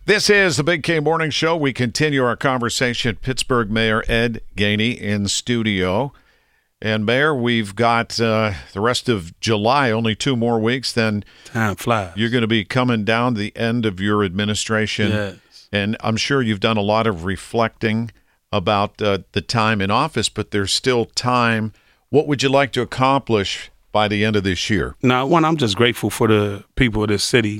This is the Big K Morning Show. We continue our conversation. Pittsburgh Mayor Ed Gainey in studio. And Mayor, we've got the rest of July, only 2 more weeks. Then time flies. You're going to be coming down the end of your administration. Yes. And I'm sure you've done a lot of reflecting about the time in office, but there's still time. What would you like to accomplish by the end of this year? Now, one, I'm just grateful for the people of this city.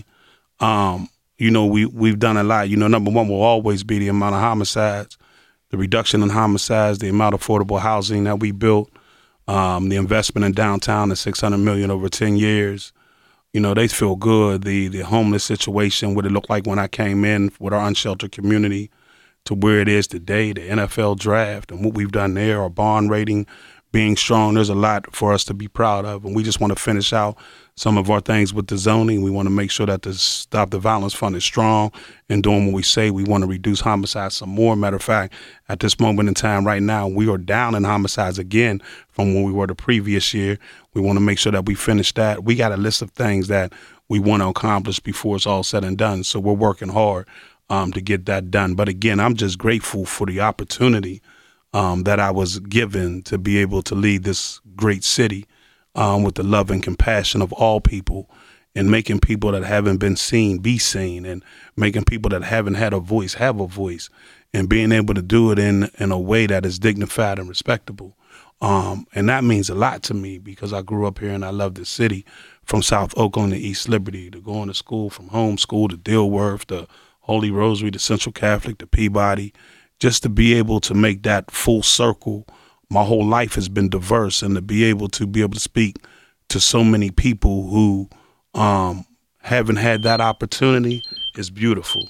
We've done a lot. Number one will always be the amount of homicides, the reduction in homicides, the amount of affordable housing that we built, the investment in downtown, the $600 million over 10 years. They feel good. The homeless situation, what it looked like when I came in with our unsheltered community to where it is today, the NFL draft and what we've done there, our bond rating being strong. There's a lot for us to be proud of, and we just want to finish out some of our things with the zoning. We want to make sure that the Stop the Violence Fund is strong and doing what we say. We want to reduce homicides some more. Matter of fact, at this moment in time right now, we are down in homicides again from when we were the previous year. We want to make sure that we finish that. We got a list of things that we want to accomplish before it's all said and done, so we're working hard to get that done. But again, I'm just grateful for the opportunity that I was given to be able to lead this great city with the love and compassion of all people, and making people that haven't been seen be seen, and making people that haven't had a voice have a voice, and being able to do it in a way that is dignified and respectable. And that means a lot to me because I grew up here and I love this city, from South Oakland to East Liberty, to going to school, from home school to Dilworth, to Holy Rosary, to Central Catholic, to Peabody. Just to be able to make that full circle. My whole life has been diverse, and to be able to speak to so many people who haven't had that opportunity is beautiful.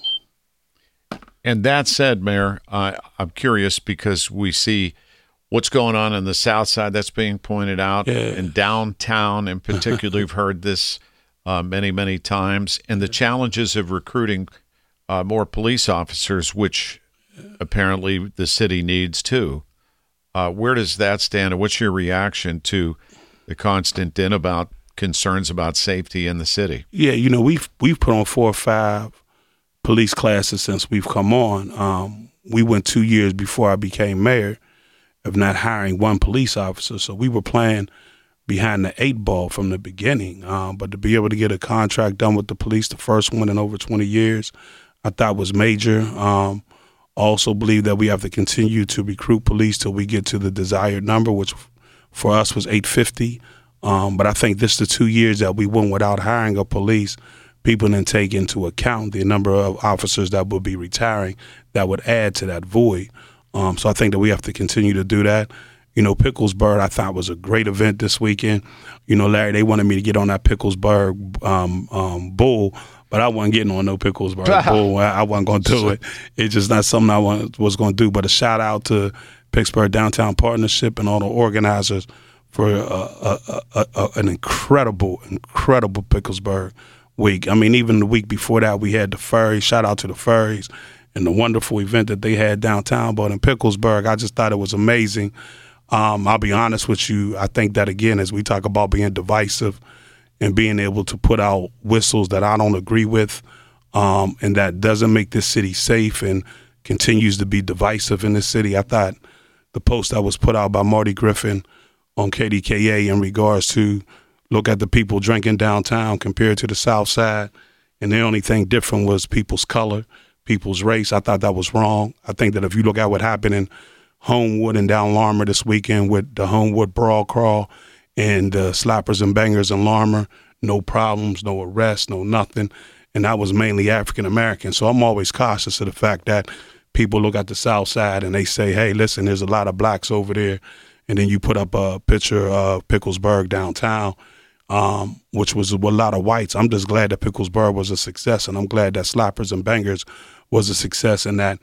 And that said, Mayor, I'm curious because we see what's going on in the South Side that's being pointed out, in downtown in particular. You've heard this many, many times, and the challenges of recruiting more police officers, which apparently the city needs too. Where does that stand, and what's your reaction to the constant din about concerns about safety in the city? Yeah, we've put on 4 or 5 police classes since we've come on. We went 2 years before I became mayor of not hiring 1 police officer, so we were playing behind the 8 ball from the beginning. But to be able to get a contract done with the police, the first one in over 20 years, I thought was major. Also believe that we have to continue to recruit police till we get to the desired number, which for us was 850. But I think this is the 2 years that we went without hiring a police. People didn't take into account the number of officers that would be retiring that would add to that void. So I think that we have to continue to do that. Picklesburg, I thought was a great event this weekend. Larry, they wanted me to get on that Picklesburg bull, but I wasn't getting on no Picklesburg bull. I wasn't going to do it. It's just not something I was going to do. But a shout out to Pittsburgh Downtown Partnership and all the organizers for an incredible Picklesburg week. I mean, even the week before that, we had the Furries. Shout out to the Furries and the wonderful event that they had downtown. But in Picklesburg, I just thought it was amazing. I'll be honest with you. I think that, again, as we talk about being divisive and being able to put out whistles that I don't agree with, and that doesn't make this city safe and continues to be divisive in this city. I thought the post that was put out by Marty Griffin on KDKA in regards to look at the people drinking downtown compared to the South Side, and the only thing different was people's color, people's race. I thought that was wrong. I think that if you look at what happened in Homewood and down Larmer this weekend with the Homewood Brawl Crawl and slappers and bangers in Larmer, no problems, no arrests, no nothing. And that was mainly African-American. So I'm always cautious of the fact that people look at the South Side and they say, hey, listen, there's a lot of blacks over there. And then you put up a picture of Picklesburg downtown, which was a lot of whites. I'm just glad that Picklesburg was a success, and I'm glad that slappers and bangers was a success, and that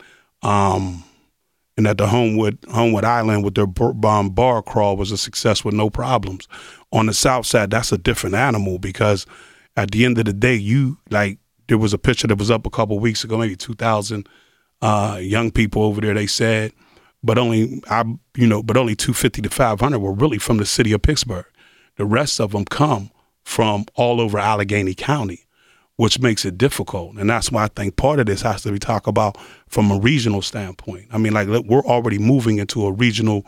the Homewood Island with their bar crawl was a success with no problems. On the South Side, that's a different animal, because at the end of the day, there was a picture that was up a couple of weeks ago, maybe 2,000 young people over there, they said, but only 250 to 500 were really from the city of Pittsburgh. The rest of them come from all over Allegheny County. which makes it difficult. And that's why I think part of this has to be talked about from a regional standpoint. I mean, like, we're already moving into a regional,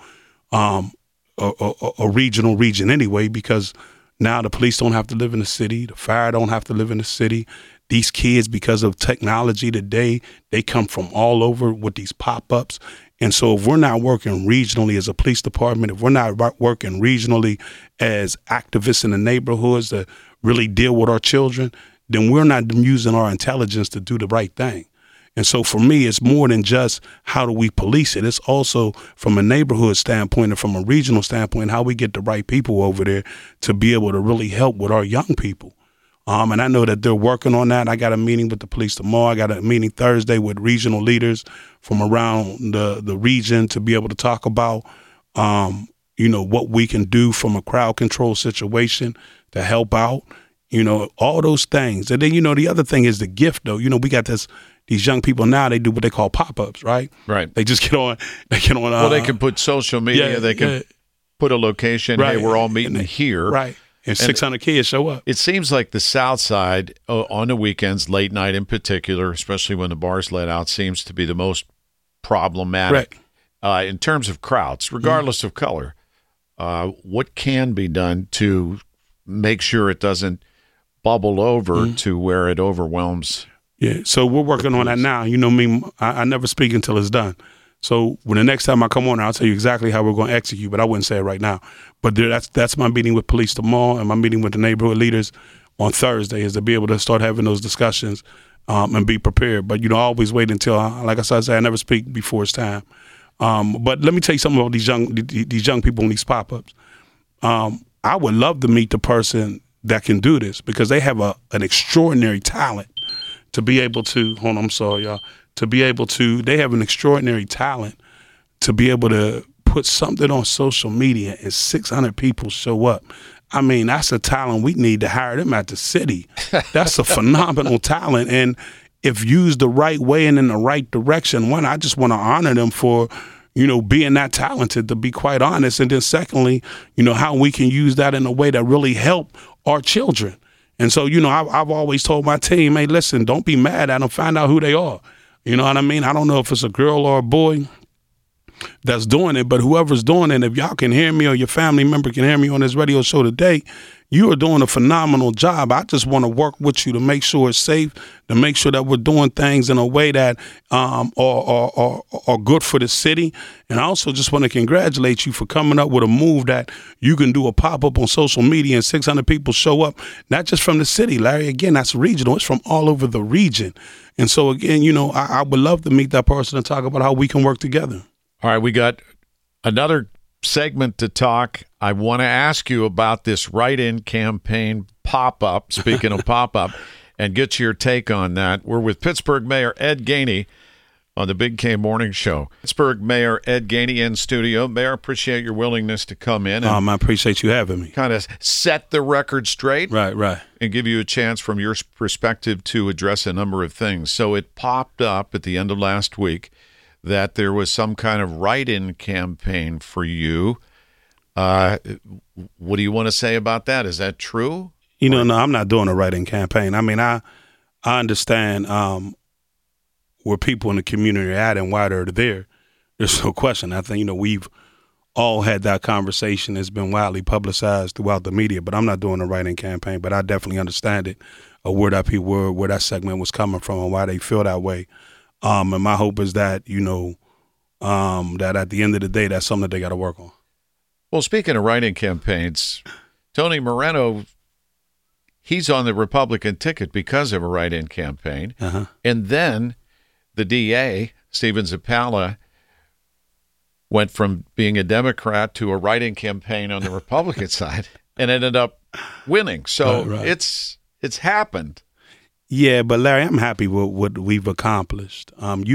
a regional region anyway, because now the police don't have to live in the city. The fire don't have to live in the city. These kids, because of technology today, they come from all over with these pop-ups. And so if we're not working regionally as a police department, if we're not working regionally as activists in the neighborhoods to really deal with our children, then we're not using our intelligence to do the right thing. And so for me, it's more than just how do we police it. It's also from a neighborhood standpoint and from a regional standpoint, how we get the right people over there to be able to really help with our young people. And I know that they're working on that. I got a meeting with the police tomorrow. I got a meeting Thursday with regional leaders from around the region to be able to talk about, what we can do from a crowd control situation to help out, all those things. And then, the other thing is the gift, though. We got these young people now, they do what they call pop-ups, right? Right. They just get on. Well, they can put social media. Yeah, they can put a location. Right. Hey, we're all meeting here. Right. And 600 kids show up. It seems like the South Side on the weekends, late night in particular, especially when the bars let out, seems to be the most problematic in terms of crowds, regardless of color. What can be done to make sure it doesn't bubble over to where it overwhelms? Yeah, so we're working on that now. You know me, I never speak until it's done. So when the next time I come on, I'll tell you exactly how we're going to execute, but I wouldn't say it right now. But that's my meeting with police tomorrow, and my meeting with the neighborhood leaders on Thursday is to be able to start having those discussions and be prepared. But, I always wait until, like I said, I never speak before it's time. But let me tell you something about these young people in these pop-ups. I would love to meet the person that can do this because they have an extraordinary talent to be able to, hold on, I'm sorry, y'all, they have an extraordinary talent to be able to put something on social media and 600 people show up. I mean, that's a talent. We need to hire them at the city. That's a phenomenal talent. And if used the right way and in the right direction, one, I just want to honor them for, being that talented, to be quite honest. And then secondly, how we can use that in a way that really help our children. And so, I've always told my team, hey, listen, don't be mad at them. Find out who they are. You know what I mean? I don't know if it's a girl or a boy that's doing it, but whoever's doing it, if y'all can hear me or your family member can hear me on this radio show today, you are doing a phenomenal job. I just want to work with you to make sure it's safe, to make sure that we're doing things in a way that are good for the city. And I also just want to congratulate you for coming up with a move that you can do a pop-up on social media and 600 people show up, not just from the city, Larry. Again, that's regional. It's from all over the region. And so, again, I would love to meet that person and talk about how we can work together. All right, we got another segment to talk. I want to ask you about this write-in campaign pop-up, speaking of pop-up, and get your take on that. We're with Pittsburgh Mayor Ed Gainey on the Big K Morning Show. Pittsburgh Mayor Ed Gainey in studio. Mayor, appreciate your willingness to come in. And I appreciate you having me. Kind of set the record straight. Right. And give you a chance from your perspective to address a number of things. So it popped up at the end of last week that there was some kind of write-in campaign for you. What do you want to say about that? Is that true? No, I'm not doing a write-in campaign. I mean, I understand where people in the community are at and why they're there. There's no question. I think, we've all had that conversation. It's been widely publicized throughout the media, but I'm not doing a write-in campaign. But I definitely understand it, where that segment was coming from and why they feel that way. And my hope is that, that at the end of the day, that's something that they got to work on. Well, speaking of write-in campaigns, Tony Moreno, he's on the Republican ticket because of a write-in campaign. Uh-huh. And then the DA, Stephen Zappala, went from being a Democrat to a write-in campaign on the Republican side and ended up winning. So right. It's happened. Yeah, but Larry, I'm happy with what we've accomplished.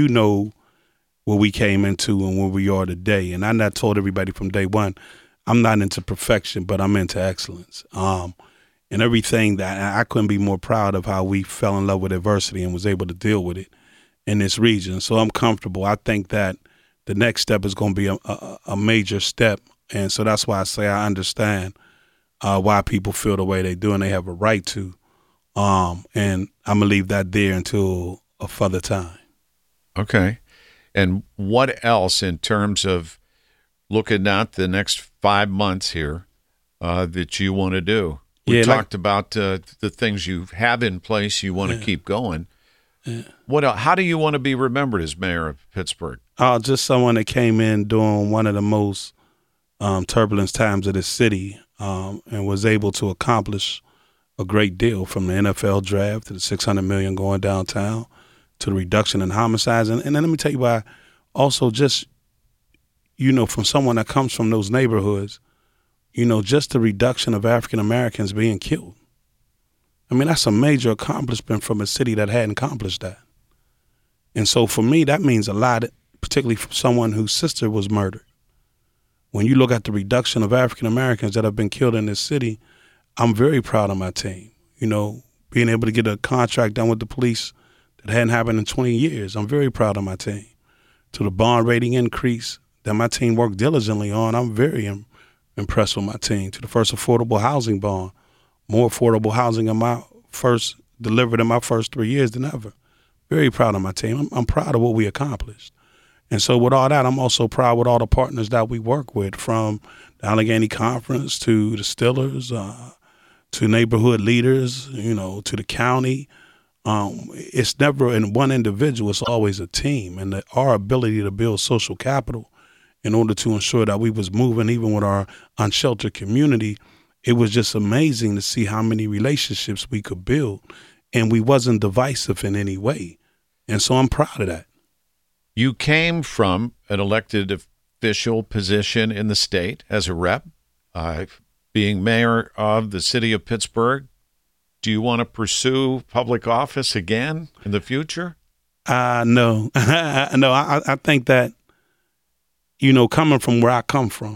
What we came into and where we are today. And I told everybody from day one, I'm not into perfection, but I'm into excellence. And everything that I couldn't be more proud of how we fell in love with adversity and was able to deal with it in this region. So I'm comfortable. I think that the next step is going to be a major step. And so that's why I say I understand why people feel the way they do, and they have a right to. And I'm gonna leave that there until a further time. Okay. And what else in terms of looking at the next 5 months here that you want to do? We talked about the things you have in place you want to keep going. Yeah. What else? How do you want to be remembered as mayor of Pittsburgh? Just someone that came in during one of the most turbulent times of the city and was able to accomplish a great deal, from the NFL draft to the $600 million going downtown to the reduction in homicides. And then let me tell you why. Also, just, from someone that comes from those neighborhoods, just the reduction of African Americans being killed. I mean, that's a major accomplishment from a city that hadn't accomplished that. And so for me, that means a lot, particularly for someone whose sister was murdered. When you look at the reduction of African Americans that have been killed in this city, I'm very proud of my team. Being able to get a contract done with the police that hadn't happened in 20 years, I'm very proud of my team. To the bond rating increase that my team worked diligently on, I'm very impressed with my team. To the first affordable housing bond, more affordable housing delivered in my first 3 years than ever. Very proud of my team. I'm proud of what we accomplished. And so with all that, I'm also proud with all the partners that we work with, from the Allegheny Conference to the Steelers, to neighborhood leaders, to the county. It's never in one individual, it's always a team. And our ability to build social capital in order to ensure that we was moving even with our unsheltered community, it was just amazing to see how many relationships we could build, and we wasn't divisive in any way. And so I'm proud of that. You came from an elected official position in the state as a rep, being mayor of the city of Pittsburgh. Do you want to pursue public office again in the future? No. No, I think that, coming from where I come from,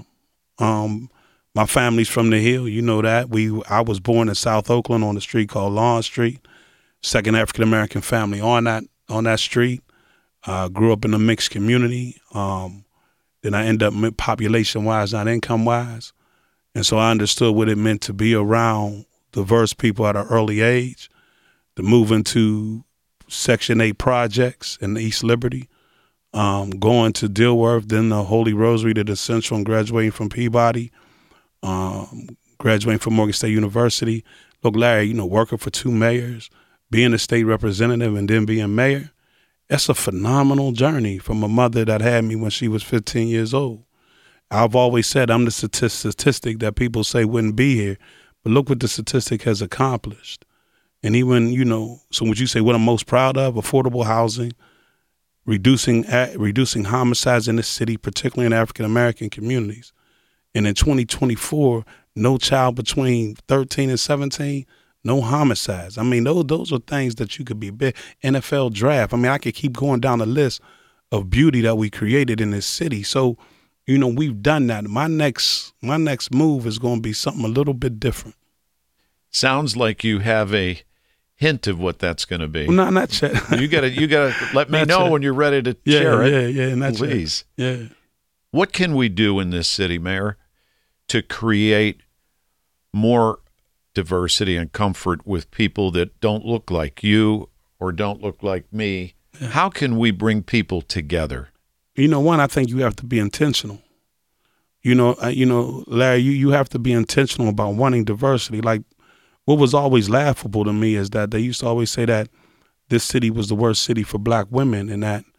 my family's from the Hill, that. I was born in South Oakland on a street called Lawn Street, second African-American family on that street. Grew up in a mixed community. Then I ended up population-wise, not income-wise. And so I understood what it meant to be around diverse people at an early age, to move into Section 8 projects in East Liberty, going to Dilworth, then the Holy Rosary to the Central, and graduating from Peabody, graduating from Morgan State University. Look, Larry, working for 2 mayors, being a state representative, and then being mayor. That's a phenomenal journey from a mother that had me when she was 15 years old. I've always said I'm the statistic that people say wouldn't be here, but look what the statistic has accomplished. And even, so would you say what I'm most proud of? Affordable housing, reducing homicides in the city, particularly in African-American communities. And in 2024, no child between 13 and 17, no homicides. I mean, those are things that you could be big. NFL draft. I mean, I could keep going down the list of beauty that we created in this city. So, we've done that. My next move is going to be something a little bit different. Sounds like you have a hint of what that's going to be. No, not yet. You gotta let me know when you're ready to share it. Yeah, not please. Yet. Yeah. What can we do in this city, Mayor, to create more diversity and comfort with people that don't look like you or don't look like me? Yeah. How can we bring people together? One, I think you have to be intentional. Larry, you have to be intentional about wanting diversity. Like, what was always laughable to me is that they used to always say that this city was the worst city for black women, and that,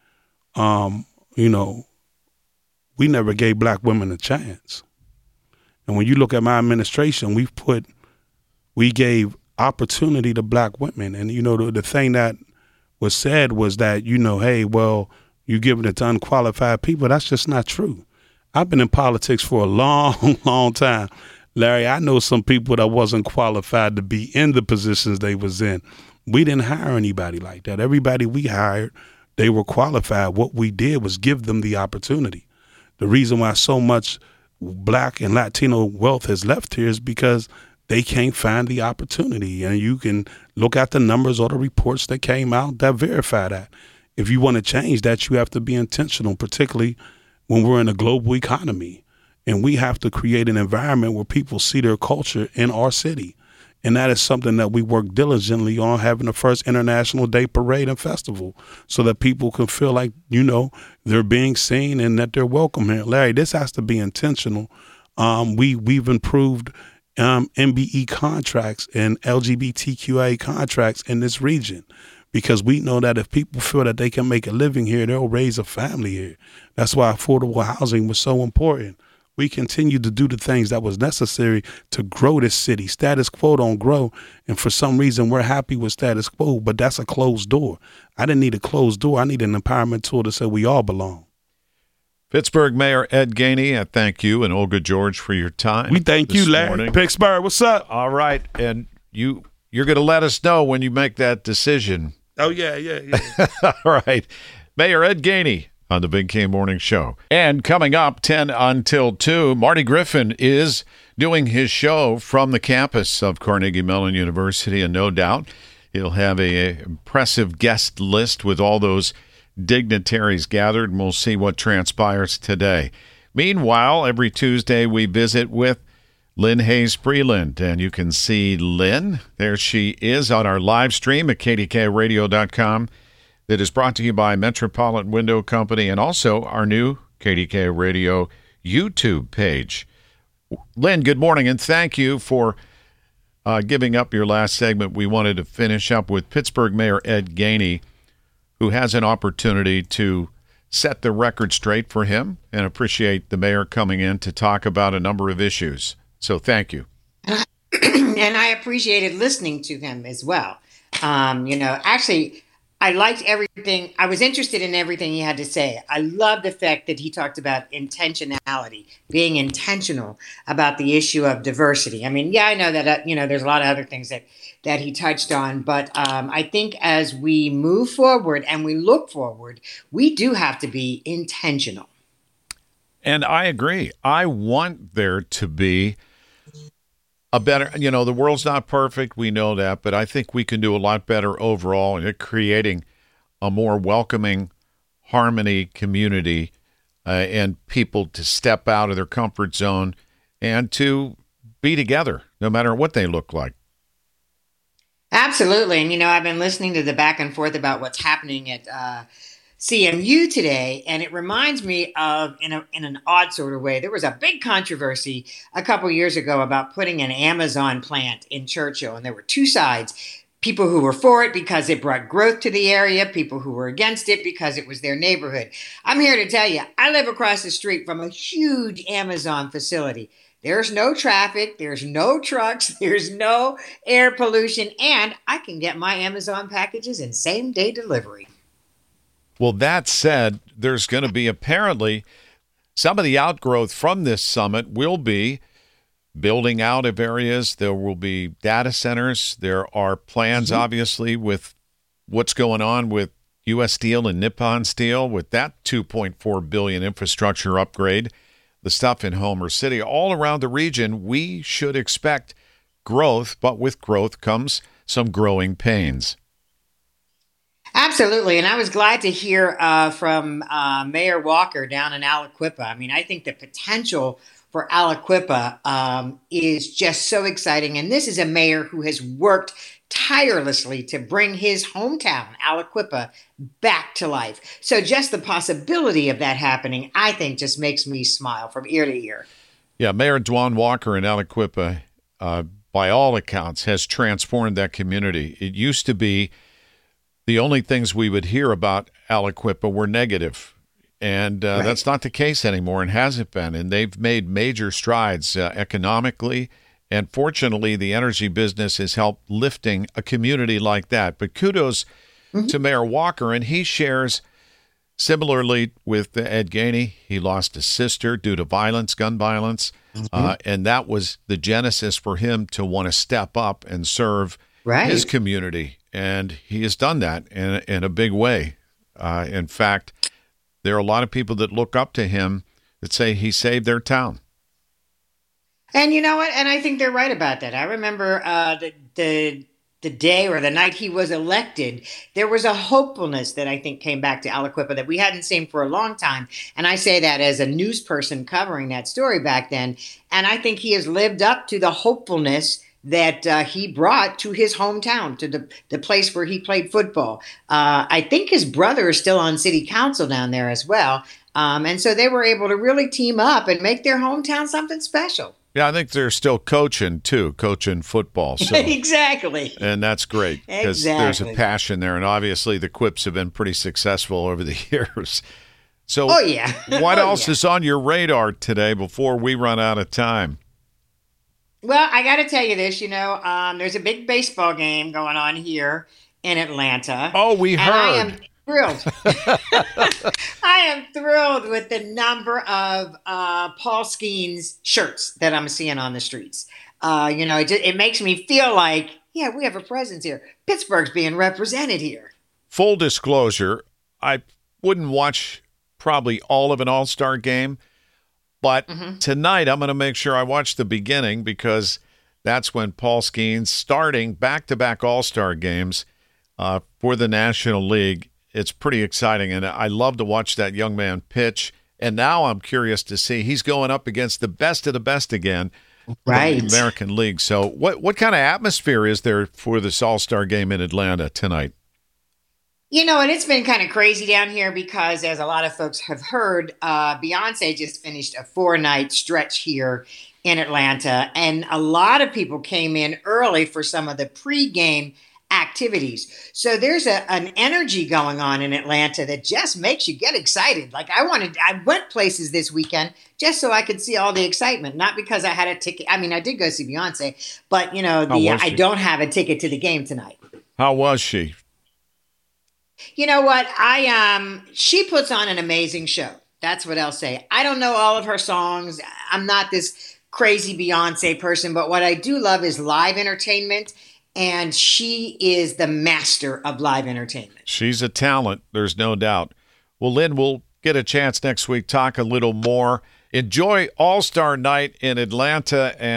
we never gave black women a chance. And when you look at my administration, we gave opportunity to black women. And, the thing that was said was that, hey, well, you giving it to unqualified people. That's just not true. I've been in politics for a long, long time. Larry, I know some people that wasn't qualified to be in the positions they was in. We didn't hire anybody like that. Everybody we hired, they were qualified. What we did was give them the opportunity. The reason why so much Black and Latino wealth has left here is because they can't find the opportunity. And you can look at the numbers or the reports that came out that verify that. If you want to change that, you have to be intentional, particularly when we're in a global economy. And we have to create an environment where people see their culture in our city. And that is something that we work diligently on, having the first International Day Parade and Festival, so that people can feel like, they're being seen and that they're welcome here. Larry, this has to be intentional. We've improved MBE contracts and LGBTQIA contracts in this region, because we know that if people feel that they can make a living here, they'll raise a family here. That's why affordable housing was so important. We continue to do the things that was necessary to grow this city. Status quo don't grow, and for some reason we're happy with status quo, but that's a closed door. I didn't need a closed door. I need an empowerment tool to say we all belong. Pittsburgh Mayor Ed Gainey, I thank you and Olga George for your time. We thank you, Larry. Morning. Pittsburgh, what's up? All right, and you're going to let us know when you make that decision. Oh, yeah. All right. Mayor Ed Gainey on the Big K Morning Show. And coming up 10 until 2, Marty Griffin is doing his show from the campus of Carnegie Mellon University, and no doubt he'll have an impressive guest list with all those dignitaries gathered, and we'll see what transpires today. Meanwhile, every Tuesday we visit with Lynn Hayes Freeland, and you can see Lynn. There she is on our live stream at kdkradio.com that is brought to you by Metropolitan Window Company and also our new KDK Radio YouTube page. Lynn, good morning, and thank you for giving up your last segment. We wanted to finish up with Pittsburgh Mayor Ed Gainey, who has an opportunity to set the record straight for him, and appreciate the mayor coming in to talk about a number of issues. So thank you. And I appreciated listening to him as well. Actually, I liked everything. I was interested in everything he had to say. I love the fact that he talked about intentionality, being intentional about the issue of diversity. I mean, I know that, there's a lot of other things that he touched on, but I think as we move forward and we look forward, we do have to be intentional. And I agree. I want there to be a better, the world's not perfect. We know that, but I think we can do a lot better overall in creating a more welcoming harmony community and people to step out of their comfort zone and to be together, no matter what they look like. Absolutely. And, I've been listening to the back and forth about what's happening at CMU today, and it reminds me of, in an odd sort of way, there was a big controversy a couple years ago about putting an Amazon plant in Churchill, and there were two sides. People who were for it because it brought growth to the area, people who were against it because it was their neighborhood. I'm here to tell you, I live across the street from a huge Amazon facility. There's no traffic, there's no trucks, there's no air pollution, and I can get my Amazon packages in same-day delivery. Well, that said, there's going to be apparently some of the outgrowth from this summit will be building out of areas. There will be data centers. There are plans, obviously, with what's going on with U.S. Steel and Nippon Steel with that $2.4 billion infrastructure upgrade, the stuff in Homer City. All around the region, we should expect growth, but with growth comes some growing pains. Absolutely. And I was glad to hear from Mayor Walker down in Aliquippa. I mean, I think the potential for Aliquippa is just so exciting. And this is a mayor who has worked tirelessly to bring his hometown, Aliquippa, back to life. So just the possibility of that happening, I think, just makes me smile from ear to ear. Yeah, Mayor Dwan Walker in Aliquippa, by all accounts, has transformed that community. It used to be the only things we would hear about Aliquippa were negative. And right. That's not the case anymore and hasn't been. And they've made major strides economically. And fortunately, the energy business has helped lifting a community like that. But kudos to Mayor Walker. And he shares similarly with Ed Gainey. He lost a sister due to violence, gun violence. And that was the genesis for him to want to step up and serve his community. And he has done that in a big way. In fact, there are a lot of people that look up to him that say he saved their town. And you know what? And I think they're right about that. I remember the day or the night he was elected, there was a hopefulness that I think came back to Aliquippa that we hadn't seen for a long time. And I say that as a news person covering that story back then. And I think he has lived up to the hopefulness that he brought to his hometown, to the place where he played football. I think his brother is still on city council down there as well. And so they were able to really team up and make their hometown something special. Yeah, I think they're still coaching football. So. Exactly. And that's great because there's a passion there. And obviously the Quips have been pretty successful over the years. So what else is on your radar today before we run out of time? Well, I got to tell you this, there's a big baseball game going on here in Atlanta. Oh, we heard. I am thrilled. I am thrilled with the number of Paul Skeens shirts that I'm seeing on the streets. It makes me feel like, we have a presence here. Pittsburgh's being represented here. Full disclosure, I wouldn't watch probably all of an All-Star game, but tonight I'm going to make sure I watch the beginning because that's when Paul Skeens starting back-to-back All-Star games for the National League. It's pretty exciting, and I love to watch that young man pitch. And now I'm curious to see he's going up against the best of the best again, right? In the American League. So what kind of atmosphere is there for this All-Star game in Atlanta tonight? And it's been kind of crazy down here because, as a lot of folks have heard, Beyonce just finished a 4-night stretch here in Atlanta, and a lot of people came in early for some of the pregame activities. So there's an energy going on in Atlanta that just makes you get excited. Like I went places this weekend just so I could see all the excitement, not because I had a ticket. I mean, I did go see Beyonce, but I don't have a ticket to the game tonight. How was she? You know what? She puts on an amazing show. That's what I'll say. I don't know all of her songs. I'm not this crazy Beyonce person, but what I do love is live entertainment. And she is the master of live entertainment. She's a talent, there's no doubt. Well, Lynn, we'll get a chance next week, talk a little more. Enjoy All-Star Night in Atlanta. And